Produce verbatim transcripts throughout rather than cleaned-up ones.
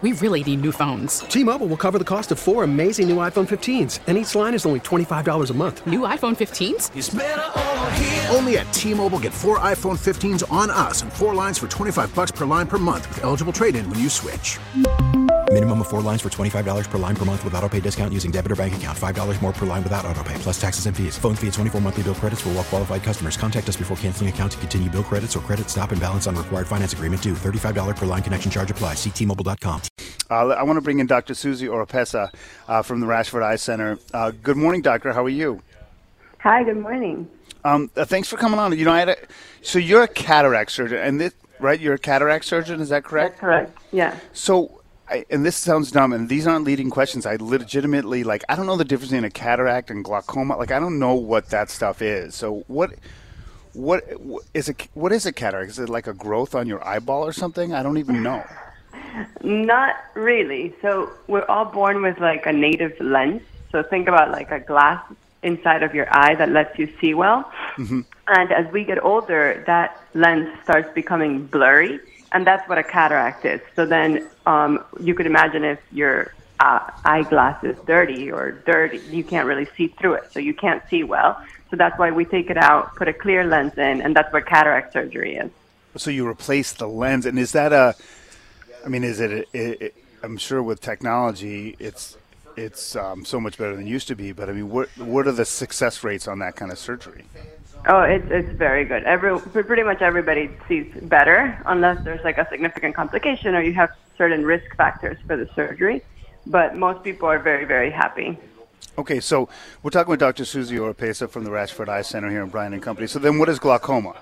We really need new phones. T-Mobile will cover the cost of four amazing new iPhone fifteens, and each line is only twenty-five dollars a month. New iPhone fifteens? It's better over here. Only at T-Mobile, get four iPhone fifteens on us and four lines for twenty-five dollars per line per month with eligible trade-in when you switch. Minimum of four lines for twenty-five dollars per line per month with autopay discount using debit or bank account. five dollars more per line without autopay, plus taxes and fees. Phone fee at twenty-four monthly bill credits for well-qualified customers. Contact us before canceling account to continue bill credits or credit stop and balance on required finance agreement due. thirty-five dollars per line connection charge applies. See T Mobile dot com. Uh, I want to bring in Doctor Susie Oropesa uh, from the Rashford Eye Center. Uh, good morning, doctor. How are you? Hi, good morning. Um, uh, thanks for coming on. You know, I had a, so you're a cataract surgeon, and this, right? You're a cataract surgeon, is that correct? That's correct. Yeah. So, I, and this sounds dumb, and these aren't leading questions. I legitimately, like, I don't know the difference between a cataract and glaucoma. Like, I don't know what that stuff is. So, what, what, what is a what is a cataract? Is it like a growth on your eyeball or something? I don't even know. Not really. So we're all born with like a native lens. So think about like a glass inside of your eye that lets you see well. Mm-hmm. And as we get older, that lens starts becoming blurry, and that's what a cataract is. So then um, you could imagine if your uh, eyeglass is dirty or dirty, you can't really see through it. So you can't see well. So that's why we take it out, put a clear lens in, and that's what cataract surgery is. So you replace the lens, and is that a I mean, is it, it, it? I'm sure with technology, it's it's um, so much better than it used to be. But I mean, what what are the success rates on that kind of surgery? Oh, it's it's very good. Every pretty much everybody sees better, unless there's like a significant complication or you have certain risk factors for the surgery. But most people are very very happy. Okay, so we're talking with Doctor Susie Oropesa from the Rashford Eye Center here in Bryan and Company. So then, what is glaucoma?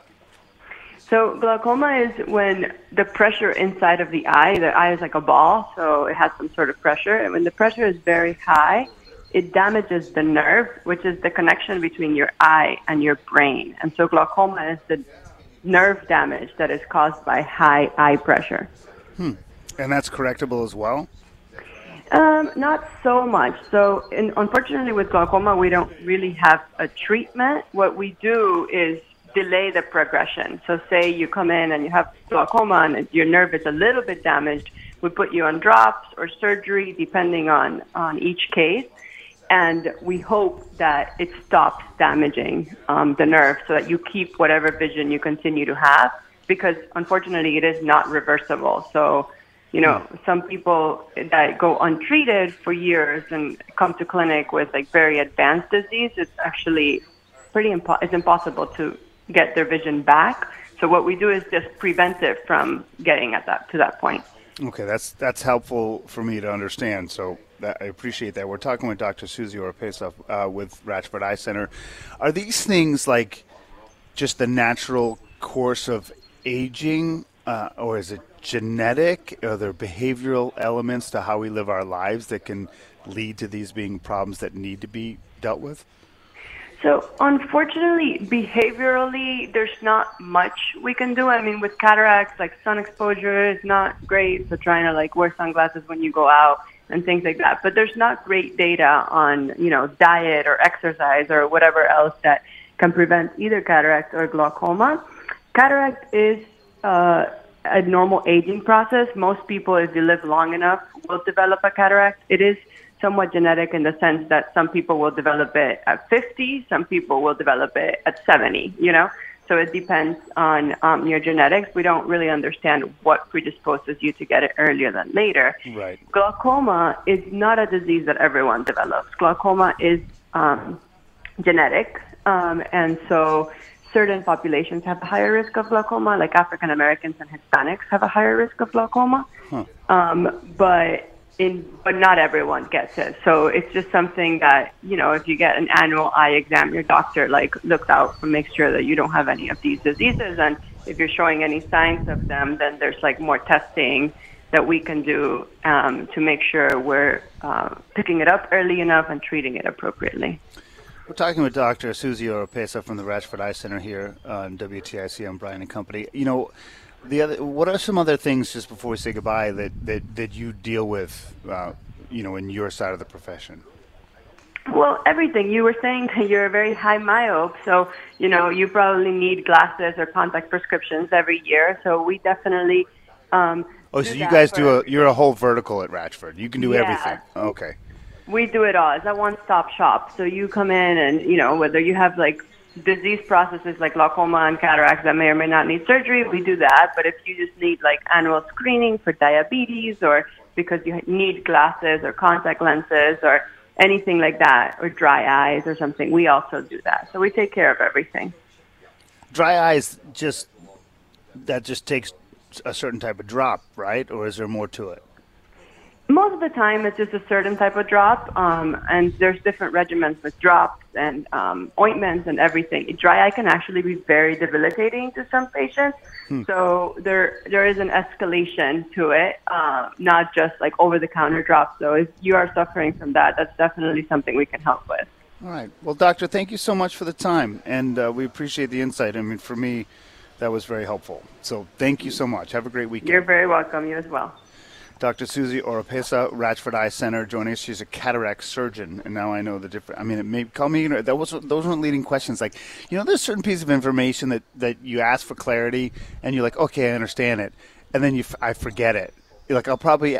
So glaucoma is when the pressure inside of the eye, the eye is like a ball, so it has some sort of pressure. And when the pressure is very high, it damages the nerve, which is the connection between your eye and your brain. And so glaucoma is the nerve damage that is caused by high eye pressure. Hmm. And that's correctable as well? Um, not so much. So in, unfortunately with glaucoma, we don't really have a treatment. What we do is delay the progression. So say you come in and you have glaucoma and your nerve is a little bit damaged, we put you on drops or surgery depending on, on each case. And we hope that it stops damaging um, the nerve so that you keep whatever vision you continue to have, because unfortunately it is not reversible. So, you know, some people that go untreated for years and come to clinic with like very advanced disease, it's actually pretty impo- it's impossible to get their vision back. So what we do is just prevent it from getting at that to that point. Okay, that's that's helpful for me to understand. So that, I appreciate that. We're talking with Doctor Susie Oropesa uh, with Rashford Eye Center. Are these things like just the natural course of aging, uh, or is it genetic? Are there behavioral elements to how we live our lives that can lead to these being problems that need to be dealt with? So unfortunately, behaviorally, there's not much we can do. I mean, with cataracts, like sun exposure is not great, so trying to like wear sunglasses when you go out and things like that. But there's not great data on, you know, diet or exercise or whatever else that can prevent either cataract or glaucoma. Cataract is uh, a normal aging process. Most people, if you live long enough, will develop a cataract. It is somewhat genetic in the sense that some people will develop it at fifty, some people will develop it at seventy, you know? So it depends on um, your genetics. We don't really understand what predisposes you to get it earlier than later. Right. Glaucoma is not a disease that everyone develops. Glaucoma is um, genetic, um, and so certain populations have a higher risk of glaucoma, like African Americans and Hispanics have a higher risk of glaucoma. Huh. Um, but In, but not everyone gets it. So it's just something that, you know, if you get an annual eye exam, your doctor, like, looks out and makes sure that you don't have any of these diseases. And if you're showing any signs of them, then there's, like, more testing that we can do um, to make sure we're uh, picking it up early enough and treating it appropriately. We're talking with Doctor Susie Oropesa from the Rashford Eye Center here on W T I C on Bryan and Company. You know, The other, what are some other things, just before we say goodbye, that, that, that you deal with, uh, you know, in your side of the profession? Well, everything. You were saying that you're a very high myope, so, you know, you probably need glasses or contact prescriptions every year. So we definitely um, Oh, so do you that guys for do a, everything. you're a whole vertical at Ratchford. You can do Yeah. everything. Okay. We do it all. It's a one-stop shop. So you come in and, you know, whether you have like disease processes like glaucoma and cataracts that may or may not need surgery, we do that. But if you just need like annual screening for diabetes or because you need glasses or contact lenses or anything like that, or dry eyes or something, we also do that. So we take care of everything. Dry eyes, just that just takes a certain type of drop, right? Or is there more to it? Most of the time, it's just a certain type of drop, um, and there's different regimens with drops and um, ointments and everything. Dry eye can actually be very debilitating to some patients, hmm. so there there is an escalation to it, uh, not just like over-the-counter drops. So if you are suffering from that, that's definitely something we can help with. All right. Well, doctor, thank you so much for the time, and uh, we appreciate the insight. I mean, for me, that was very helpful. So thank you so much. Have a great weekend. You're very welcome. You as well. Doctor Susie Oropesa, Ratchford Eye Center, joining us. She's a cataract surgeon, and now I know the difference. I mean, it may call me. That was those weren't leading questions. Like, you know, there's certain pieces of information that, that you ask for clarity, and you're like, okay, I understand it, and then you f- I forget it. You're like, I'll probably,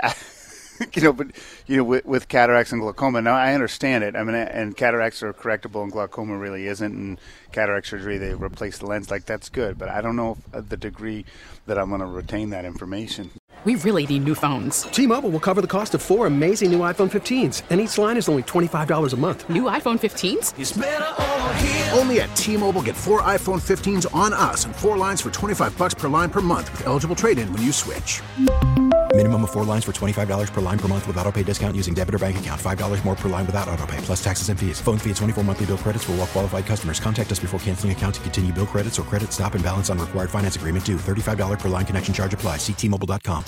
you know, but you know, with, with cataracts and glaucoma, now I understand it. I mean, and cataracts are correctable, and glaucoma really isn't. And cataract surgery, they replace the lens. Like, that's good, but I don't know if, the degree that I'm going to retain that information. We really need new phones. T-Mobile will cover the cost of four amazing new iPhone fifteens, and each line is only twenty-five dollars a month. New iPhone fifteens? It's better over here. Only at T-Mobile, get four iPhone fifteens on us and four lines for twenty-five bucks per line per month with eligible trade-in when you switch. Minimum of four lines for twenty-five dollars per line per month with autopay discount using debit or bank account. five dollars more per line without autopay, plus taxes and fees. Phone fee at twenty-four monthly bill credits for well-qualified customers. Contact us before canceling account to continue bill credits or credit stop and balance on required finance agreement due. thirty-five dollars per line connection charge applies. See T Mobile dot com.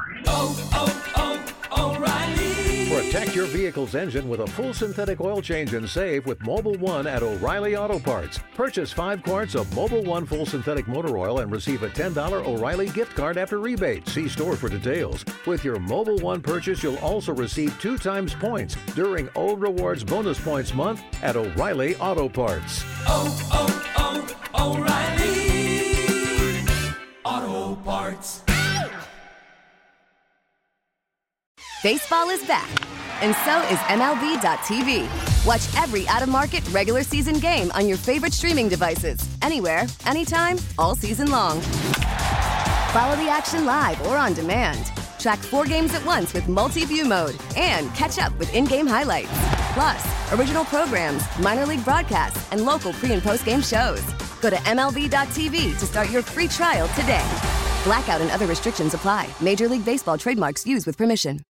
Oh, oh, oh, O'Reilly. Protect your vehicle's engine with a full synthetic oil change and save with Mobil one at O'Reilly Auto Parts. Purchase five quarts of Mobil one full synthetic motor oil and receive a ten dollars O'Reilly gift card after rebate. See store for details. With your Mobil one purchase, you'll also receive two times points during O Rewards Bonus Points Month at O'Reilly Auto Parts. Oh, oh, oh, O'Reilly Auto Parts. Baseball is back, and so is M L B dot T V. Watch every out-of-market regular season game on your favorite streaming devices, anywhere, anytime, all season long. Follow the action live or on demand. Track four games at once with multi-view mode and catch up with in-game highlights. Plus, original programs, minor league broadcasts, and local pre- and post-game shows. Go to M L B dot T V to start your free trial today. Blackout and other restrictions apply. Major League Baseball trademarks used with permission.